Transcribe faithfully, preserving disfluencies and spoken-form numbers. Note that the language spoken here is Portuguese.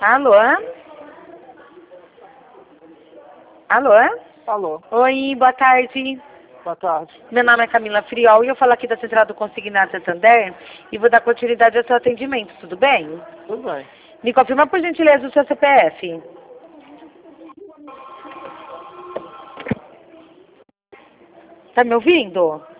Alô? Alô? Alô, Oi, boa tarde. boa tarde. Meu nome é Camila Friol e eu falo aqui da Central do Consignado Santander e vou dar continuidade ao seu atendimento, tudo bem? Tudo bem. Me confirma por gentileza o seu C P F. Tá me ouvindo?